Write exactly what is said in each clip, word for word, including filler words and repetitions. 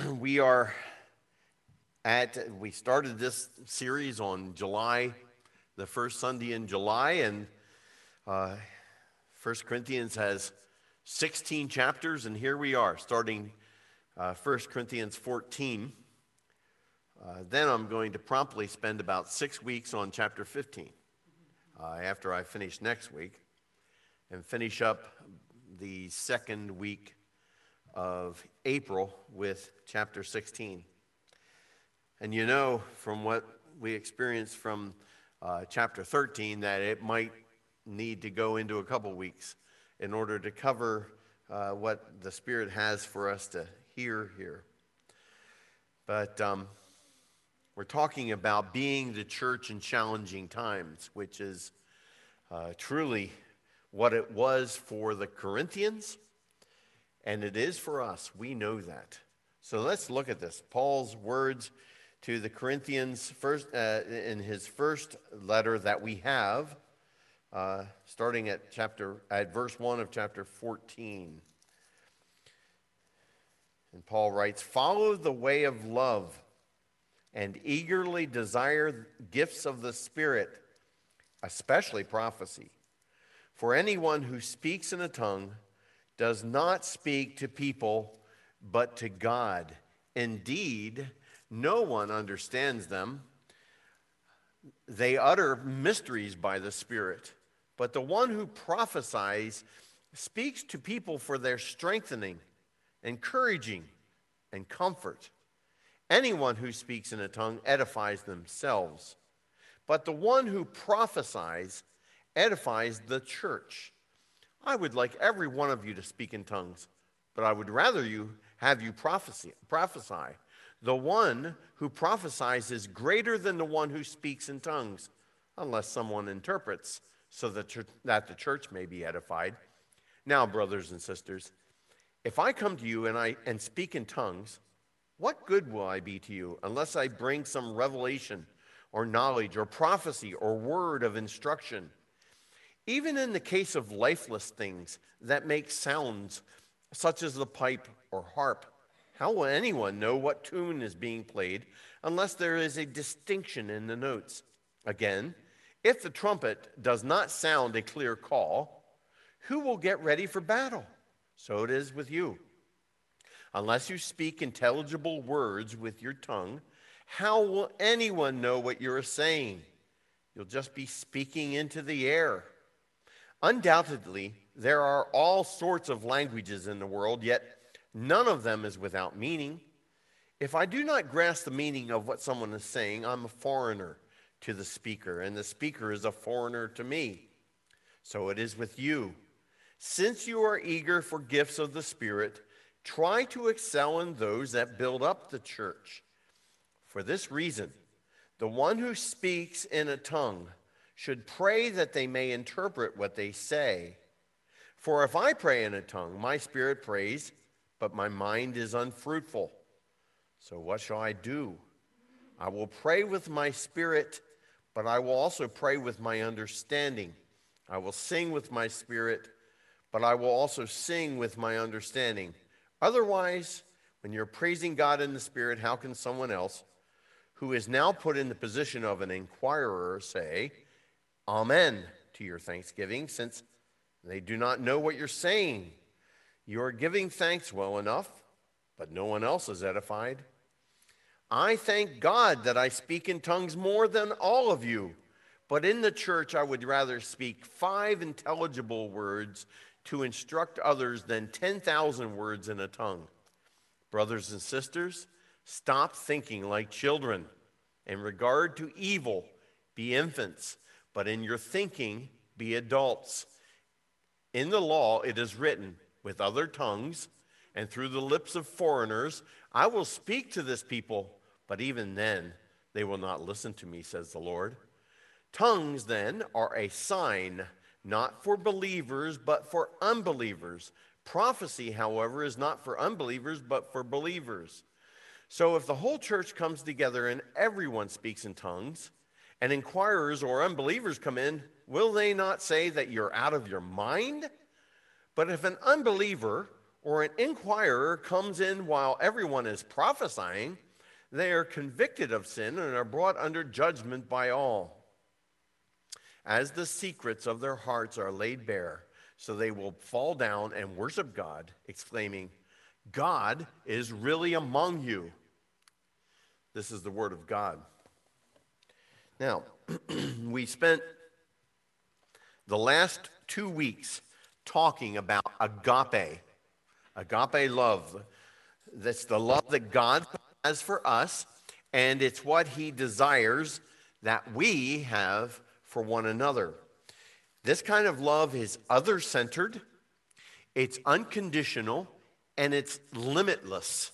we are at, we started this series on July, the first Sunday in July, and uh, First Corinthians has sixteen chapters, and here we are, starting uh, First Corinthians fourteen. Uh, then I'm going to promptly spend about six weeks on chapter fifteen uh, after I finish next week, and finish up the second week of April with chapter sixteen. And you know from what we experienced from uh, chapter thirteen that it might need to go into a couple weeks in order to cover uh, what the Spirit has for us to hear here. But um, we're talking about being the church in challenging times, which is uh, truly what it was for the Corinthians, and it is for us. We know that. So let's look at this. Paul's words to the Corinthians first uh, in his first letter that we have, uh, starting at chapter at verse one of chapter fourteen. And Paul writes, "Follow the way of love and eagerly desire gifts of the Spirit, especially prophecy. For anyone who speaks in a tongue does not speak to people, but to God. Indeed, no one understands them. They utter mysteries by the Spirit. But the one who prophesies speaks to people for their strengthening, encouraging, and comfort. Anyone who speaks in a tongue edifies themselves. But the one who prophesies edifies the church. I would like every one of you to speak in tongues, but I would rather you have you prophesy. prophesy. The one who prophesies is greater than the one who speaks in tongues, unless someone interprets, so that, that the church may be edified. Now, brothers and sisters, if I come to you and I and speak in tongues, what good will I be to you unless I bring some revelation or knowledge or prophecy or word of instruction? Even in the case of lifeless things that make sounds, such as the pipe or harp, how will anyone know what tune is being played unless there is a distinction in the notes? Again, if the trumpet does not sound a clear call, who will get ready for battle? So it is with you. Unless you speak intelligible words with your tongue, how will anyone know what you're saying? You'll just be speaking into the air. Undoubtedly, there are all sorts of languages in the world, yet none of them is without meaning. If I do not grasp the meaning of what someone is saying, I'm a foreigner to the speaker, and the speaker is a foreigner to me. So it is with you. Since you are eager for gifts of the Spirit, try to excel in those that build up the church. For this reason, the one who speaks in a tongue should pray that they may interpret what they say. For if I pray in a tongue, my spirit prays, but my mind is unfruitful. So what shall I do? I will pray with my spirit, but I will also pray with my understanding. I will sing with my spirit, but I will also sing with my understanding. Otherwise, when you're praising God in the Spirit, how can someone else, who is now put in the position of an inquirer, say, Amen to your thanksgiving, since they do not know what you're saying? You are giving thanks well enough, but no one else is edified. I thank God that I speak in tongues more than all of you, but in the church I would rather speak five intelligible words to instruct others than ten thousand words in a tongue. Brothers and sisters, stop thinking like children. In regard to evil, be infants, but in your thinking, be adults. In the law it is written, with other tongues and through the lips of foreigners, I will speak to this people, but even then they will not listen to me, says the Lord. Tongues then are a sign, not for believers, but for unbelievers. Prophecy, however, is not for unbelievers, but for believers. So if the whole church comes together and everyone speaks in tongues, and inquirers or unbelievers come in, will they not say that you're out of your mind? But if an unbeliever or an inquirer comes in while everyone is prophesying, they are convicted of sin and are brought under judgment by all. As the secrets of their hearts are laid bare, so they will fall down and worship God, exclaiming, God is really among you. This is the word of God. Now, we spent the last two weeks talking about agape, agape love. That's the love that God has for us, and it's what he desires that we have for one another. This kind of love is other-centered, it's unconditional, and it's limitless.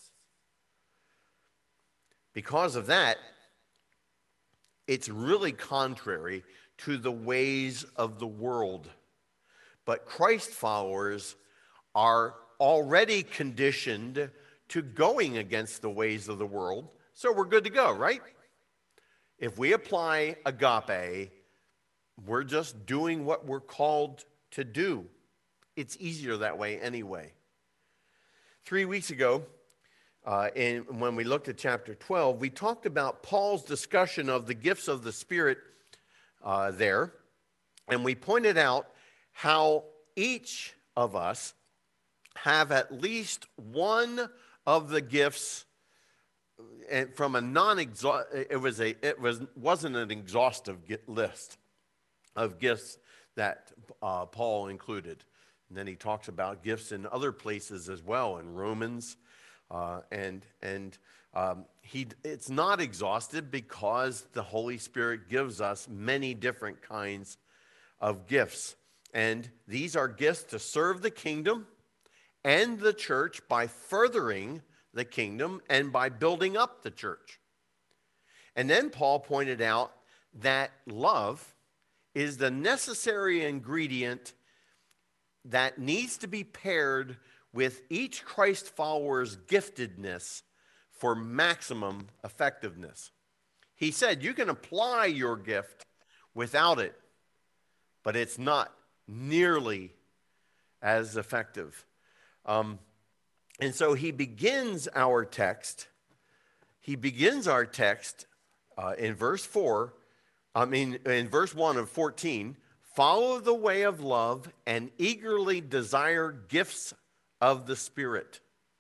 Because of that, it's really contrary to the ways of the world. But Christ followers are already conditioned to going against the ways of the world, so we're good to go, right? If we apply agape, we're just doing what we're called to do. It's easier that way anyway. Three weeks ago, uh, in, when we looked at chapter twelve, we talked about Paul's discussion of the gifts of the Spirit uh, there, and we pointed out how each of us have at least one of the gifts. And from a non-exhaustive, it was a it was wasn't an exhaustive list of gifts that uh, Paul included. And then he talks about gifts in other places as well, in Romans, uh, and and um, he it's not exhaustive because the Holy Spirit gives us many different kinds of gifts, and these are gifts to serve the kingdom and the church by furthering the kingdom and by building up the church. And then Paul pointed out that love is the necessary ingredient that needs to be paired with each Christ follower's giftedness for maximum effectiveness. He said you can apply your gift without it, but it's not nearly as effective. Um, and so he begins our text, he begins our text uh, in verse four, I mean, in verse one of fourteen, follow the way of love and eagerly desire gifts of the Spirit.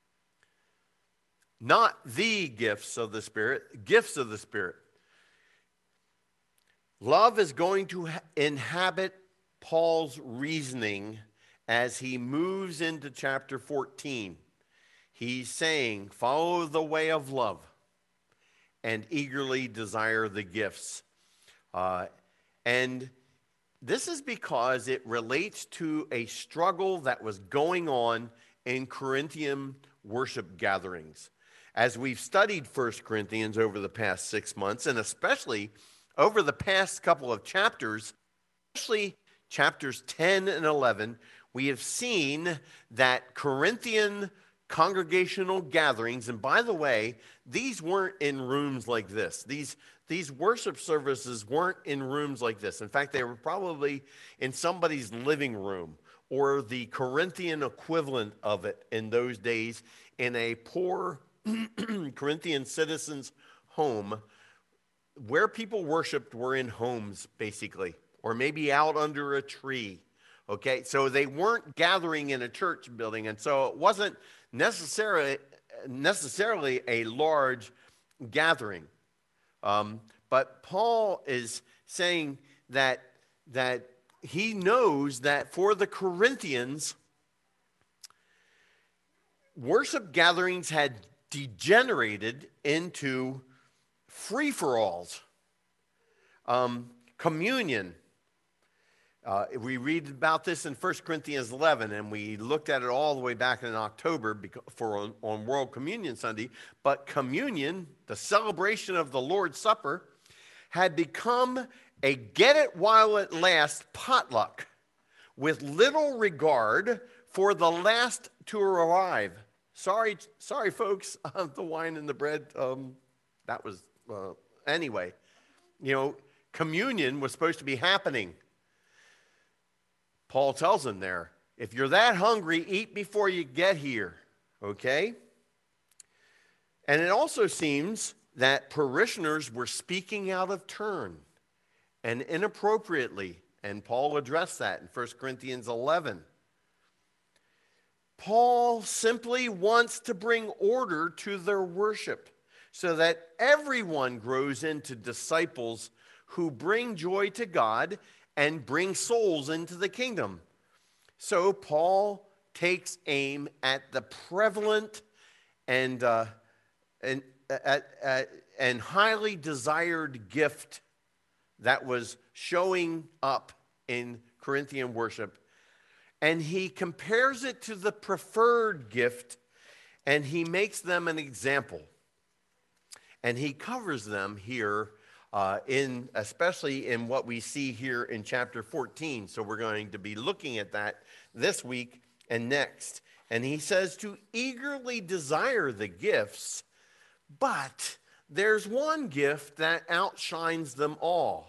Not the gifts of the Spirit, gifts of the Spirit. Love is going to ha- inhabit Paul's reasoning as he moves into chapter fourteen. He's saying, follow the way of love and eagerly desire the gifts. Uh, and this is because it relates to a struggle that was going on in Corinthian worship gatherings. As we've studied First Corinthians over the past six months, and especially over the past couple of chapters, especially chapters ten and eleven, we have seen that Corinthian congregational gatherings, and by the way, these weren't in rooms like this. These, these worship services weren't in rooms like this. In fact, they were probably in somebody's living room or the Corinthian equivalent of it in those days in a poor Corinthian citizen's home. Where people worshiped were in homes, basically, or maybe out under a tree. Okay, so they weren't gathering in a church building, and so it wasn't necessarily necessarily a large gathering. Um, but Paul is saying that that he knows that for the Corinthians, worship gatherings had degenerated into free-for-alls, um, communion. Uh, we read about this in First Corinthians eleven, and we looked at it all the way back in October for on, on World Communion Sunday. But communion, the celebration of the Lord's Supper, had become a get-it-while-it-lasts potluck with little regard for the last to arrive. Sorry, sorry, folks, uh, the wine and the bread, um, that was, uh, anyway. You know, communion was supposed to be happening. Paul tells them there, If you're that hungry, eat before you get here, okay? And it also seems that parishioners were speaking out of turn and inappropriately, and Paul addressed that in First Corinthians eleven. Paul simply wants to bring order to their worship so that everyone grows into disciples who bring joy to God and bring souls into the kingdom. So Paul takes aim at the prevalent and, uh, and, uh, uh, and highly desired gift that was showing up in Corinthian worship. And he compares it to the preferred gift, and he makes them an example. And he covers them here, uh, in especially in what we see here in chapter fourteen. So we're going to be looking at that this week and next. And he says to eagerly desire the gifts, but there's one gift that outshines them all.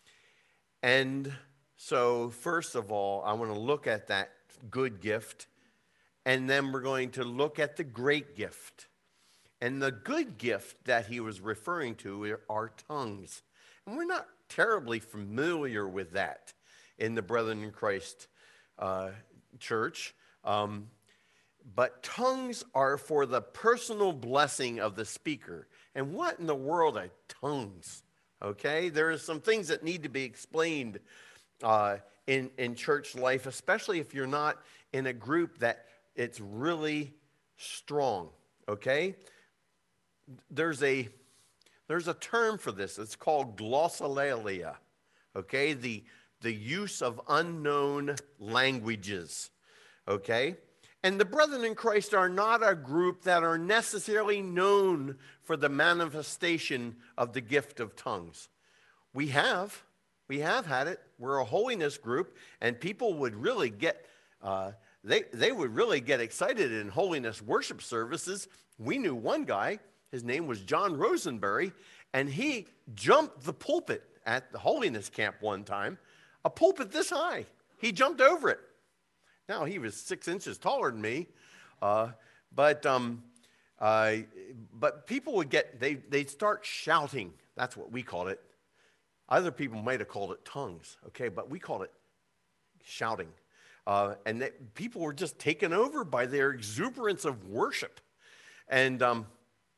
And so, first of all, I want to look at that good gift, and then we're going to look at the great gift. And the good gift that he was referring to are tongues. And we're not terribly familiar with that in the Brethren in Christ uh, church. Um, but tongues are for the personal blessing of the speaker. And what in the world are tongues? Okay, there are some things that need to be explained Uh, in, in church life, especially if you're not in a group that it's really strong, okay? There's a, there's a term for this. It's called glossolalia, okay? The, the use of unknown languages, okay? And the Brethren in Christ are not a group that are necessarily known for the manifestation of the gift of tongues. We have. We have had it. We're a holiness group, and people would really get, uh, they, they would really get excited in holiness worship services. We knew one guy, his name was John Rosenberry, and he jumped the pulpit at the holiness camp one time, a pulpit this high. He jumped over it. Now, he was six inches taller than me, uh, but, um, uh, but people would get, they, they'd start shouting. That's what we called it. Other people might have called it tongues, okay, but we called it shouting. Uh, and they, people were just taken over by their exuberance of worship. And, um,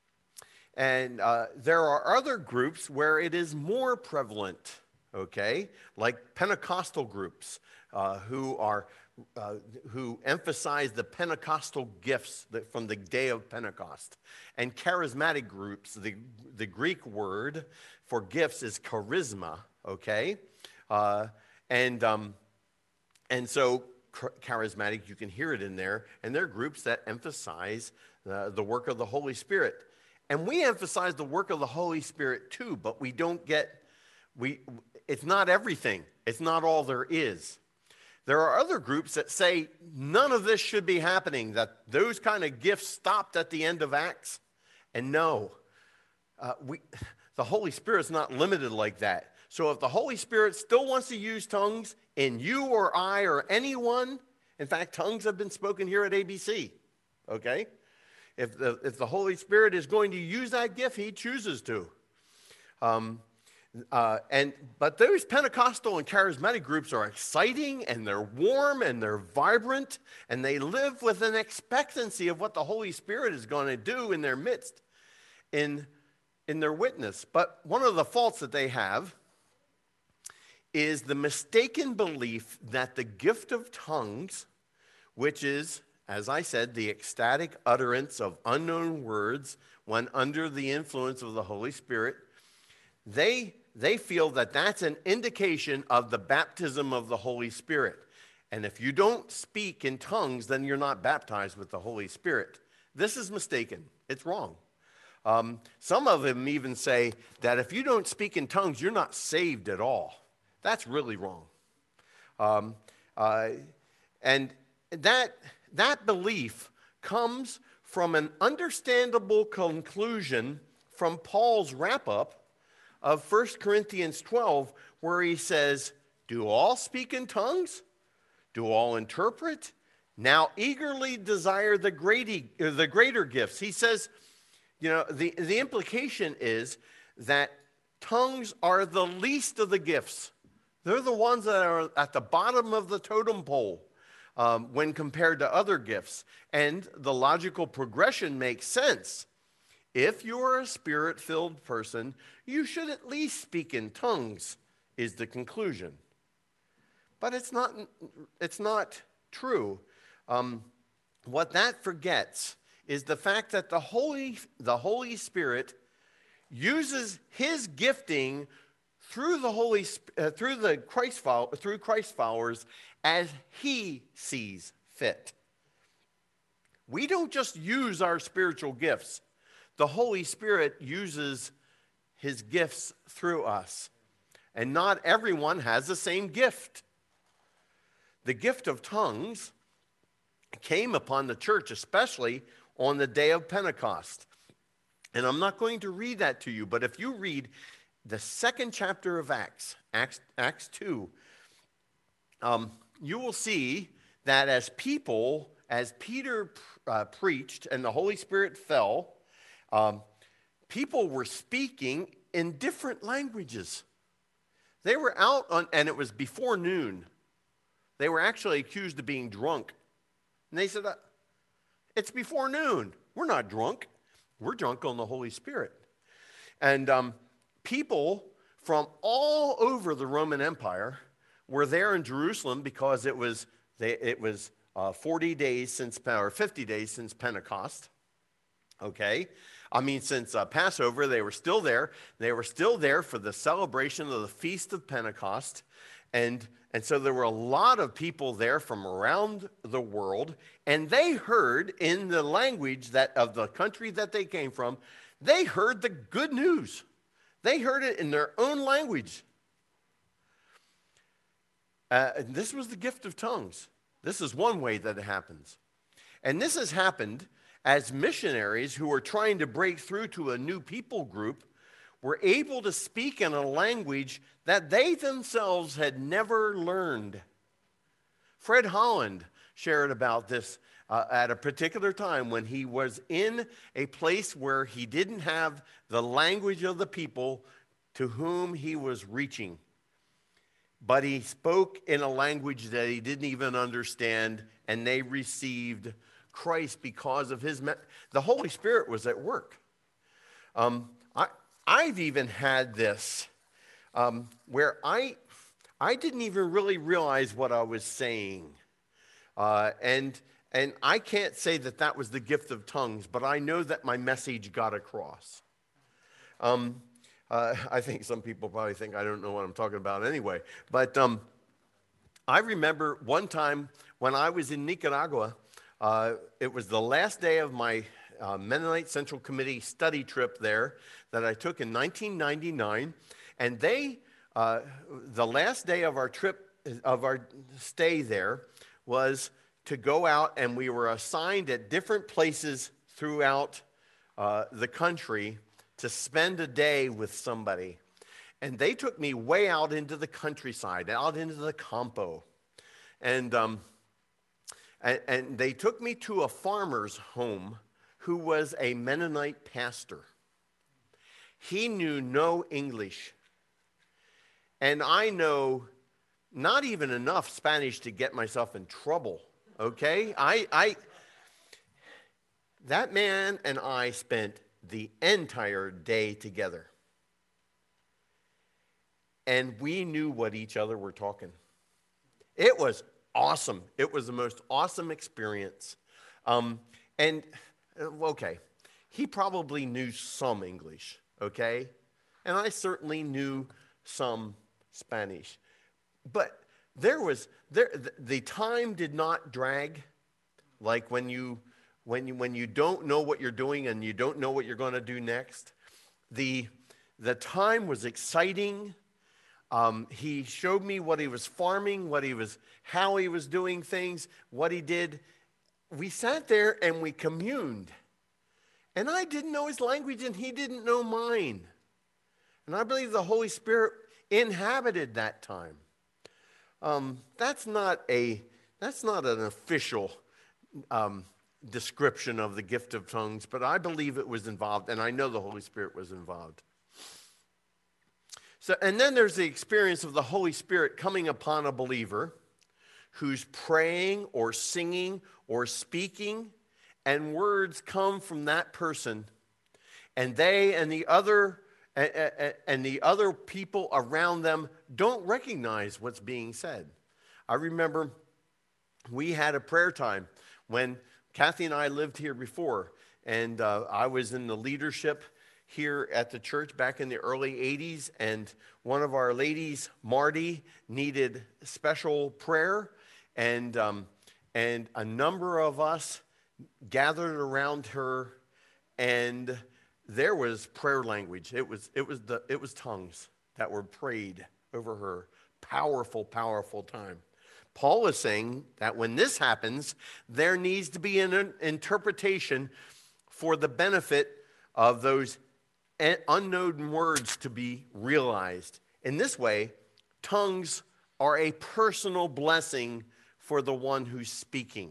and uh, there are other groups where it is more prevalent, okay, like Pentecostal groups uh, who are uh, who emphasize the Pentecostal gifts that from the day of Pentecost. And charismatic groups, the, the Greek word for gifts is charisma, okay? Uh, and, um, and so charismatic, you can hear it in there, and they're groups that emphasize uh, the work of the Holy Spirit. And we emphasize the work of the Holy Spirit too, but we don't get, we, it's not everything. It's not all there is. There are other groups that say none of this should be happening, that those kind of gifts stopped at the end of Acts. And no, uh, we, the Holy Spirit's not limited like that. So if the Holy Spirit still wants to use tongues in you or I or anyone, in fact, tongues have been spoken here at A B C, okay? If the, if the Holy Spirit is going to use that gift, he chooses to. Um, uh, and but those Pentecostal and charismatic groups are exciting, and they're warm, and they're vibrant, and they live with an expectancy of what the Holy Spirit is going to do in their midst, in, in their witness. But one of the faults that they have is the mistaken belief that the gift of tongues, which is, as I said, the ecstatic utterance of unknown words when under the influence of the Holy Spirit, they, they feel that that's an indication of the baptism of the Holy Spirit. And if you don't speak in tongues, then you're not baptized with the Holy Spirit. This is mistaken. It's wrong. Um, some of them even say that if you don't speak in tongues, you're not saved at all. That's really wrong. Um, uh, and that, that belief comes from an understandable conclusion from Paul's wrap-up of First Corinthians twelve, where he says, do all speak in tongues? Do all interpret? Now eagerly desire the, greaty, the greater gifts. He says, you know, the, the implication is that tongues are the least of the gifts. They're the ones that are at the bottom of the totem pole um, when compared to other gifts. And the logical progression makes sense. If you're a spirit-filled person, you should at least speak in tongues, is the conclusion. But it's not, it's not true. Um, what that forgets is the fact that the Holy, the Holy Spirit uses his gifting through the Holy, uh, through the Christ follow, through Christ followers as he sees fit. We don't just use our spiritual gifts. The Holy Spirit uses his gifts through us. And not everyone has the same gift. The gift of tongues came upon the church, especially on the day of Pentecost. And I'm not going to read that to you, but if you read the second chapter of Acts, Acts, Acts two, um, you will see that as people, as Peter uh, preached and the Holy Spirit fell, um, people were speaking in different languages. They were out on, and it was before noon. They were actually accused of being drunk. And they said, uh, it's before noon. We're not drunk. We're drunk on the Holy Spirit. And um, people from all over the Roman Empire were there in Jerusalem because it was, they, it was uh, forty days since, or fifty days since Pentecost. Okay? I mean, since uh, Passover, they were still there. They were still there for the celebration of the Feast of Pentecost. And, and so there were a lot of people there from around the world. And they heard in the language that of the country that they came from, they heard the good news. They heard it in their own language. Uh, and this was the gift of tongues. This is one way that it happens. And this has happened as missionaries who were trying to break through to a new people group were able to speak in a language that they themselves had never learned. Fred Holland shared about this uh, at a particular time when he was in a place where he didn't have the language of the people to whom he was reaching. But he spoke in a language that he didn't even understand, and they received Christ because of his, me- the Holy Spirit was at work. Um, I, I've even had this um, where I, I didn't even really realize what I was saying. Uh, and, and I can't say that that was the gift of tongues, but I know that my message got across. Um, uh, I think some people probably think I don't know what I'm talking about anyway. But um, I remember one time when I was in Nicaragua, Uh, it was the last day of my uh, Mennonite Central Committee study trip there that I took in nineteen ninety-nine. And they, uh, the last day of our trip, of our stay there, was to go out, and we were assigned at different places throughout uh, the country to spend a day with somebody. And they took me way out into the countryside, out into the Campo. And um, And, and they took me to a farmer's home who was a Mennonite pastor. He knew no English. And I know not even enough Spanish to get myself in trouble, okay? I, I, that man and I spent the entire day together. And we knew what each other were talking. It was awesome. It was the most awesome experience. Um, and, okay, he probably knew some English, okay? And I certainly knew some Spanish. But there was, there, the, the time did not drag, like when you, when you, when you don't know what you're doing and you don't know what you're going to do next. The, the time was exciting. Um, he showed me what he was farming, what he was, how he was doing things, what he did. We sat there and we communed. And I didn't know his language and he didn't know mine. And I believe the Holy Spirit inhabited that time. Um, that's not a, that's not an official um, description of the gift of tongues, but I believe it was involved, and I know the Holy Spirit was involved. So, and then there's the experience of the Holy Spirit coming upon a believer who's praying or singing or speaking, and words come from that person, and they and the other and the other people around them don't recognize what's being said. I remember we had a prayer time when Kathy and I lived here before, and uh, I was in the leadership here at the church back in the early eighties, and one of our ladies, Marty, needed special prayer, and um, and a number of us gathered around her, and there was prayer language. It was it was the it was tongues that were prayed over her. Powerful, powerful time. Paul is saying that when this happens, there needs to be an interpretation for the benefit of those unknown words to be realized. In this way, tongues are a personal blessing for the one who's speaking.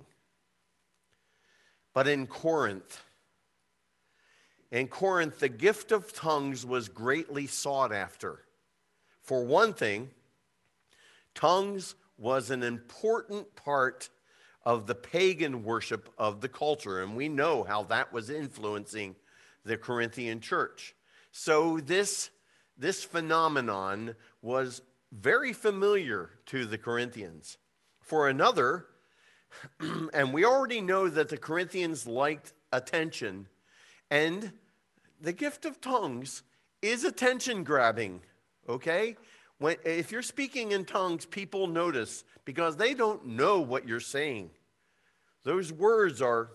But in Corinth, in Corinth, the gift of tongues was greatly sought after. For one thing, tongues was an important part of the pagan worship of the culture, and we know how that was influencing the Corinthian church. So this, this phenomenon was very familiar to the Corinthians. For another, and we already know that the Corinthians liked attention, and the gift of tongues is attention grabbing, okay? When, if you're speaking in tongues, people notice because they don't know what you're saying. Those words are,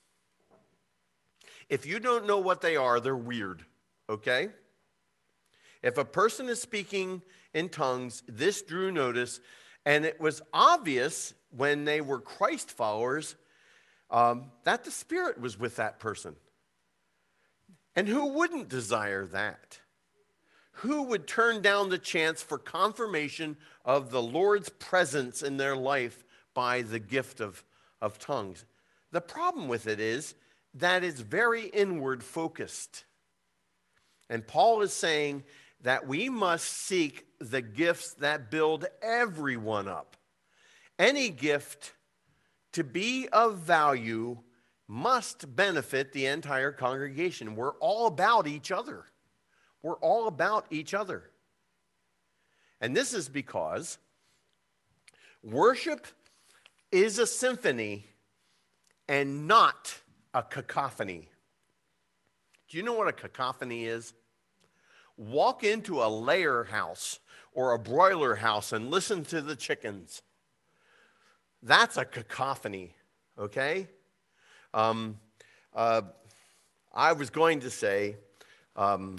if you don't know what they are, they're weird, okay? If a person is speaking in tongues, this drew notice, and it was obvious when they were Christ followers um, that the Spirit was with that person. And who wouldn't desire that? Who would turn down the chance for confirmation of the Lord's presence in their life by the gift of, of tongues? The problem with it is that it's very inward focused. And Paul is saying that we must seek the gifts that build everyone up. Any gift to be of value must benefit the entire congregation. We're all about each other. We're all about each other. And this is because worship is a symphony and not a cacophony. Do you know what a cacophony is? Walk into a layer house or a broiler house and listen to the chickens. That's a cacophony, okay? Um, uh, I was going to say, um,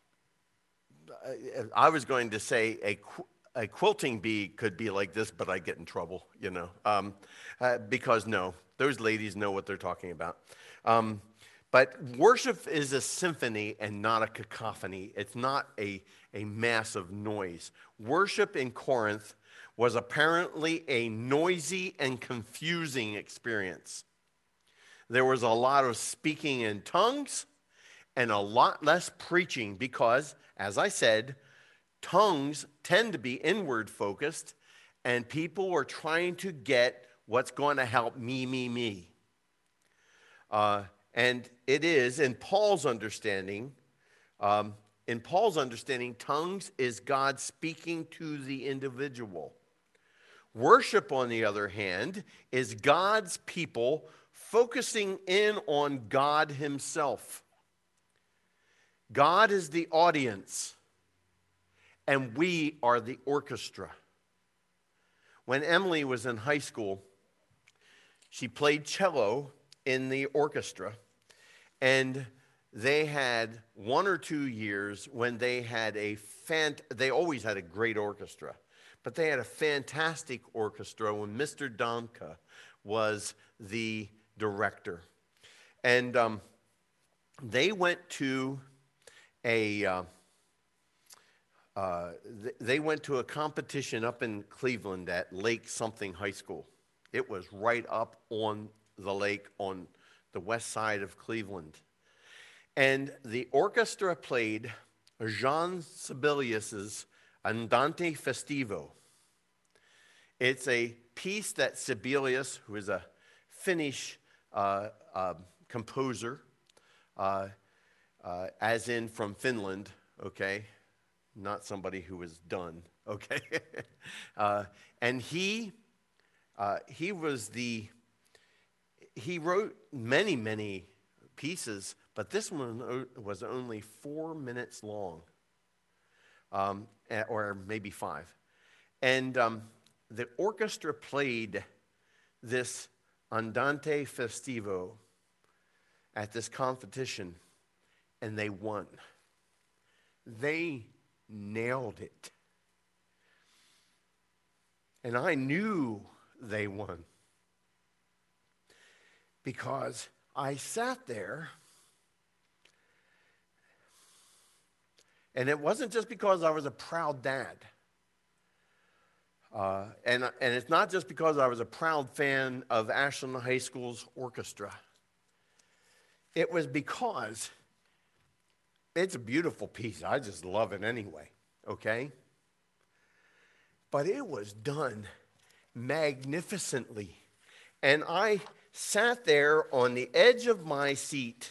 I was going to say a, qu- a quilting bee could be like this, but I get in trouble, you know, um, uh, because no, those ladies know what they're talking about. Um, but worship is a symphony and not a cacophony. It's not a, a massive noise. Worship in Corinth was apparently a noisy and confusing experience. There was a lot of speaking in tongues and a lot less preaching because, as I said, tongues tend to be inward focused and people are trying to get what's going to help me, me, me. Uh, and it is, in Paul's understanding, um, in Paul's understanding, tongues is God speaking to the individual. Worship, on the other hand, is God's people focusing in on God himself. God is the audience, and we are the orchestra. When Emily was in high school, she played cello in the orchestra, and they had one or two years when they had a fant- they always had a great orchestra, but they had a fantastic orchestra when Mister Domka was the director. And um, they went to a uh, uh, th- they went to a competition up in Cleveland at Lake something high school. It was right up on the lake on the west side of Cleveland. And the orchestra played Jean Sibelius's Andante Festivo. It's a piece that Sibelius, who is a Finnish uh, uh, composer, uh, uh, as in from Finland, okay, not somebody who was done, okay, uh, and he uh, he was the he wrote many many pieces, but this one was only four minutes long, um, or maybe five, and um, the orchestra played this Andante Festivo at this competition, and they won. They nailed it. And I knew they won because I sat there, and it wasn't just because I was a proud dad. Uh, and, and it's not just because I was a proud fan of Ashland High School's orchestra. It was because it's a beautiful piece. I just love it anyway, okay? But it was done magnificently. And I sat there on the edge of my seat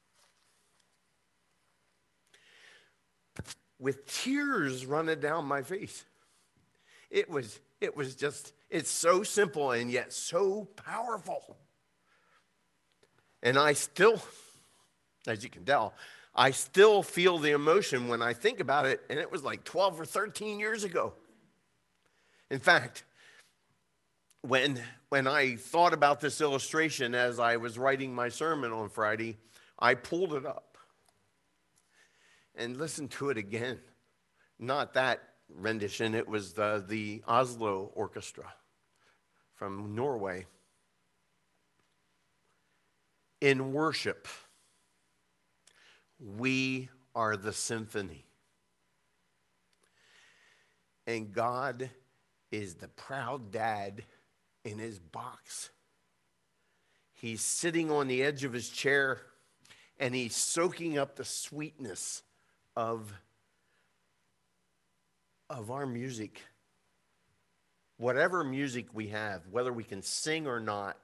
with tears running down my face. It was, it was just, it's so simple and yet so powerful. And I still, as you can tell, I still feel the emotion when I think about it, and it was like twelve or thirteen years ago. In fact, when, when I thought about this illustration as I was writing my sermon on Friday, I pulled it up and listened to it again. Not that rendition, it was the, the Oslo Orchestra from Norway. In worship, we are the symphony. And God is the proud dad in his box. He's sitting on the edge of his chair, and he's soaking up the sweetness of of our music. Whatever music we have, whether we can sing or not,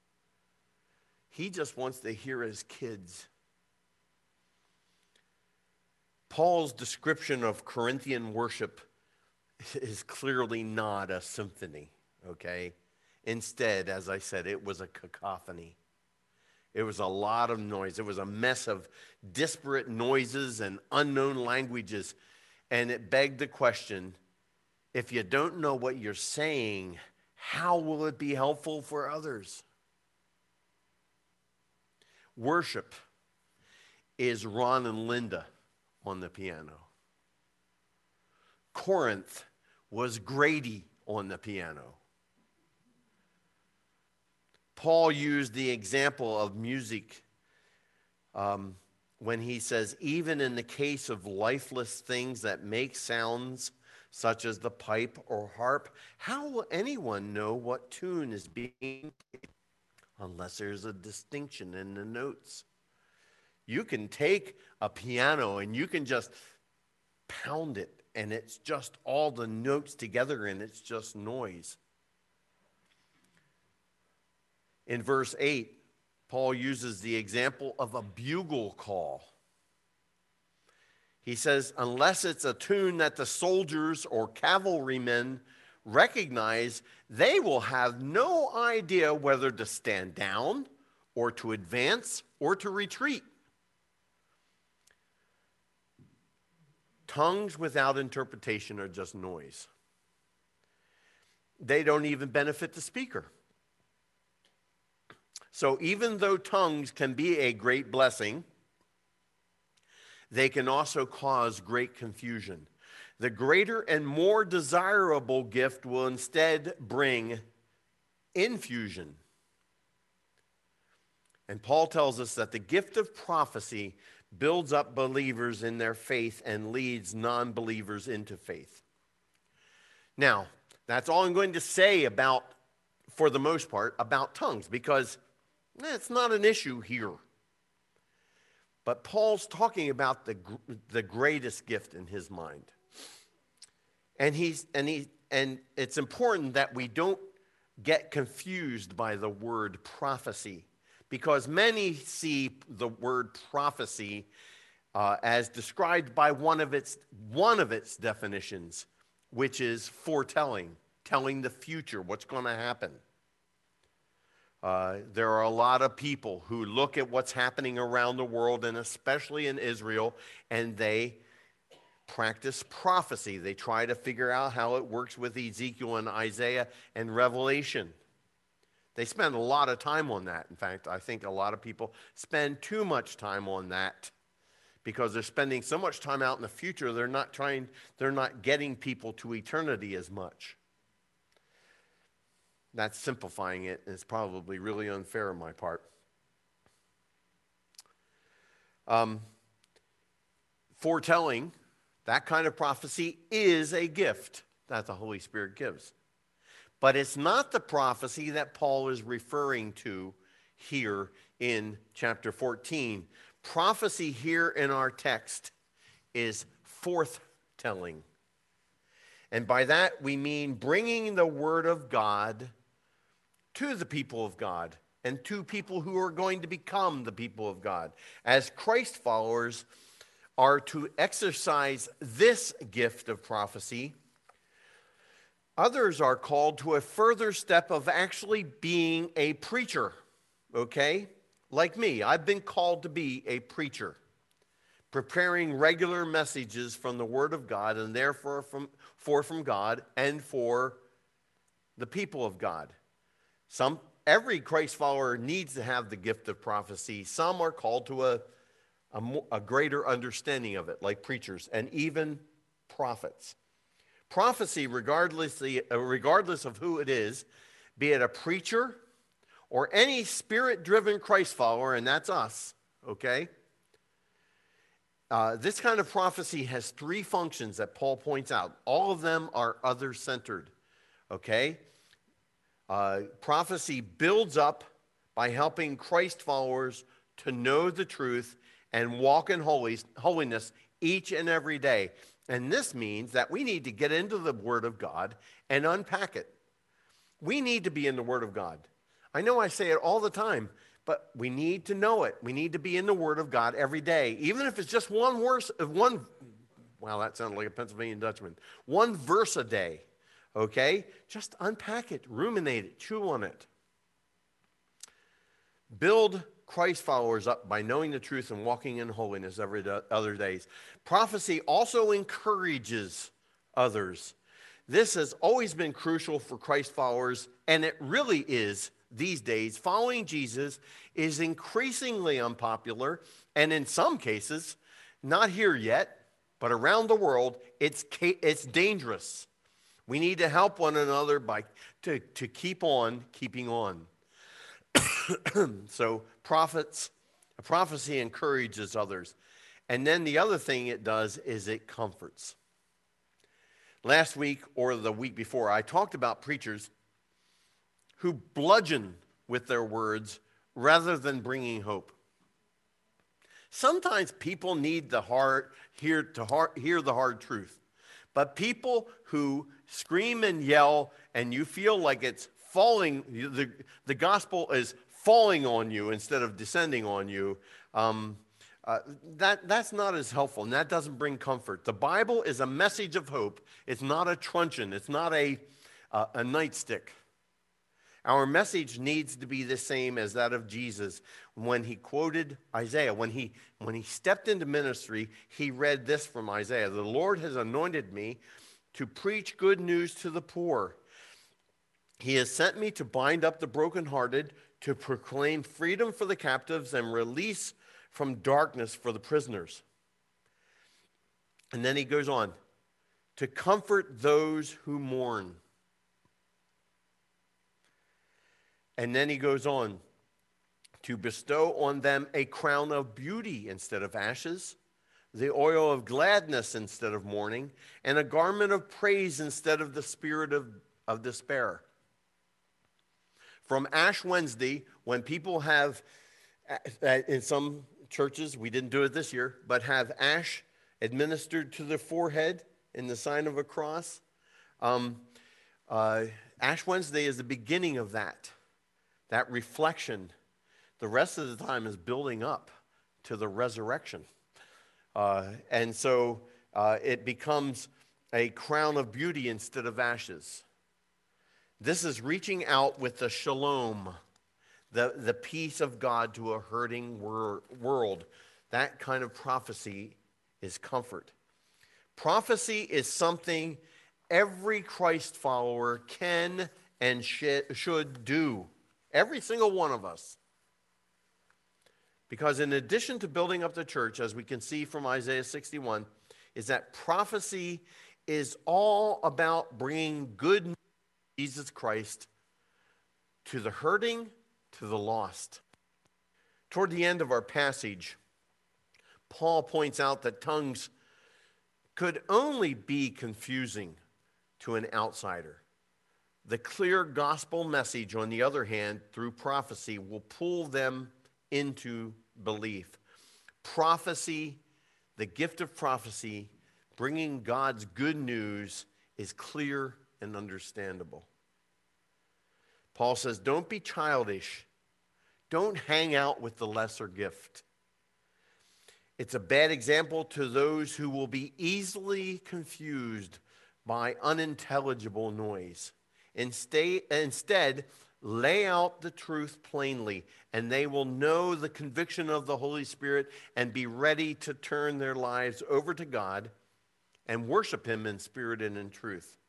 he just wants to hear his kids. Paul's description of Corinthian worship is clearly not a symphony, okay? Instead, as I said, it was a cacophony. It was a lot of noise. It was a mess of disparate noises and unknown languages. And it begged the question, if you don't know what you're saying, how will it be helpful for others? Worship is Ron and Linda on the piano. Corinth was Grady on the piano. Paul used the example of music um, when he says, even in the case of lifeless things that make sounds, such as the pipe or harp, how will anyone know what tune is being played unless there's a distinction in the notes? You can take a piano and you can just pound it, and it's just all the notes together, and it's just noise. In verse eight, Paul uses the example of a bugle call. He says, unless it's a tune that the soldiers or cavalrymen recognize, they will have no idea whether to stand down or to advance or to retreat. Tongues without interpretation are just noise. They don't even benefit the speaker. So even though tongues can be a great blessing, they can also cause great confusion. The greater and more desirable gift will instead bring infusion. And Paul tells us that the gift of prophecy builds up believers in their faith and leads non-believers into faith. Now, that's all I'm going to say about, for the most part, about tongues, because It's not an issue here. But Paul's talking about the, the greatest gift in his mind. And he's and he and it's important that we don't get confused by the word prophecy, because many see the word prophecy uh, as described by one of its one of its definitions, which is foretelling, telling the future, what's going to happen. Uh, there are a lot of people who look at what's happening around the world, and especially in Israel, and they practice prophecy. They try to figure out how it works with Ezekiel and Isaiah and Revelation. They spend a lot of time on that. In fact, I think a lot of people spend too much time on that because they're spending so much time out in the future, they're not trying, they're not getting people to eternity as much. That's simplifying it, and it's probably really unfair on my part. Um, foretelling, that kind of prophecy, is a gift that the Holy Spirit gives. But it's not the prophecy that Paul is referring to here in chapter fourteen. Prophecy here in our text is forthtelling. And by that we mean bringing the word of God to the people of God and to people who are going to become the people of God. As Christ followers are to exercise this gift of prophecy, others are called to a further step of actually being a preacher, okay? Like me, I've been called to be a preacher, preparing regular messages from the Word of God, and therefore from, for from God and for the people of God. Some, every Christ follower needs to have the gift of prophecy. Some are called to a, a, a greater understanding of it, like preachers and even prophets. Prophecy, regardless, the, regardless of who it is, be it a preacher or any spirit-driven Christ follower, and that's us, okay? Uh, this kind of prophecy has three functions that Paul points out. All of them are other-centered, okay? Uh, prophecy builds up by helping Christ followers to know the truth and walk in holy, holiness each and every day. And this means that we need to get into the Word of God and unpack it. We need to be in the Word of God. I know I say it all the time, but we need to know it. We need to be in the Word of God every day, even if it's just one verse, one, wow, that sounded like a Pennsylvania Dutchman, one verse a day. Okay? Just unpack it, ruminate it, chew on it. Build Christ followers up by knowing the truth and walking in holiness every other days. Prophecy also encourages others. This has always been crucial for Christ followers, and it really is these days. Following Jesus is increasingly unpopular, and in some cases, not here yet, but around the world, it's, it's dangerous. We need to help one another by to, to keep on keeping on. So prophets, a prophecy encourages others. And then the other thing it does is it comforts. Last week or the week before, I talked about preachers who bludgeon with their words rather than bringing hope. Sometimes people need the hard, hear, to hard, hear the hard truth. But people who scream and yell and you feel like it's falling, the, the gospel is falling on you instead of descending on you, um, uh, that, that's not as helpful, and that doesn't bring comfort. The Bible is a message of hope. It's not a truncheon. It's not a, uh, a nightstick. Our message needs to be the same as that of Jesus. When he quoted Isaiah, when he, when he stepped into ministry, he read this from Isaiah: "The Lord has anointed me to preach good news to the poor. He has sent me to bind up the brokenhearted, to proclaim freedom for the captives and release from darkness for the prisoners." And then he goes on, "to comfort those who mourn." And then he goes on, "to bestow on them a crown of beauty instead of ashes, the oil of gladness instead of mourning, and a garment of praise instead of the spirit of, of despair." From Ash Wednesday, when people have, in some churches, we didn't do it this year, but have ash administered to the forehead in the sign of a cross. Um, uh, Ash Wednesday is the beginning of that, that reflection. The rest of the time is building up to the resurrection. Uh, and so uh, it becomes a crown of beauty instead of ashes. This is reaching out with the shalom, the, the peace of God to a hurting wor- world. That kind of prophecy is comfort. Prophecy is something every Christ follower can and sh- should do. Every single one of us. Because in addition to building up the church, as we can see from Isaiah sixty-one, is that prophecy is all about bringing good news of Jesus Christ to the hurting, to the lost. Toward the end of our passage, Paul points out that tongues could only be confusing to an outsider. The clear gospel message, on the other hand, through prophecy, will pull them into belief. Prophecy, the gift of prophecy, bringing God's good news, is clear and understandable. Paul says, don't be childish. Don't hang out with the lesser gift. It's a bad example to those who will be easily confused by unintelligible noise. Instead, instead, lay out the truth plainly, and they will know the conviction of the Holy Spirit and be ready to turn their lives over to God and worship Him in spirit and in truth.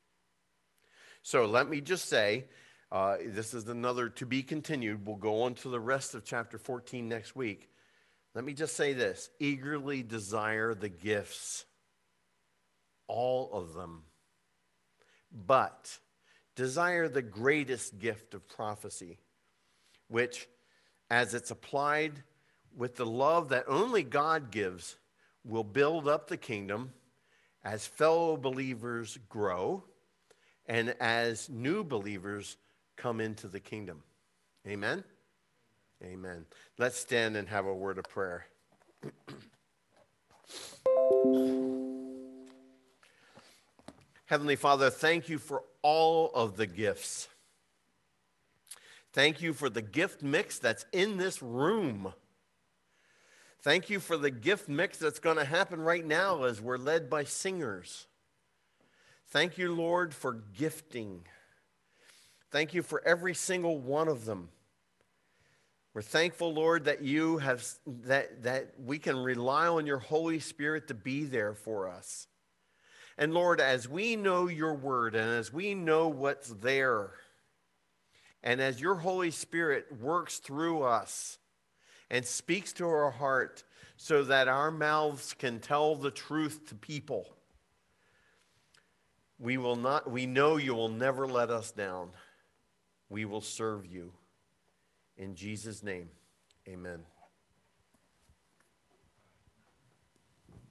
So let me just say, uh, this is another to be continued. We'll go on to the rest of chapter fourteen next week. Let me just say this: eagerly desire the gifts, all of them, but desire the greatest gift of prophecy, which, as it's applied with the love that only God gives, will build up the kingdom as fellow believers grow and as new believers come into the kingdom. Amen? Amen. Let's stand and have a word of prayer. Heavenly Father, thank you for all of the gifts. Thank you for the gift mix that's in this room. Thank you for the gift mix that's going to happen right now as we're led by singers. Thank you, Lord, for gifting. Thank you for every single one of them. We're thankful, Lord, that you have that, that we can rely on your Holy Spirit to be there for us. And Lord, as we know your word and as we know what's there, and as your Holy Spirit works through us and speaks to our heart so that our mouths can tell the truth to people, we will not, we know you will never let us down. We will serve you. In Jesus' name, amen.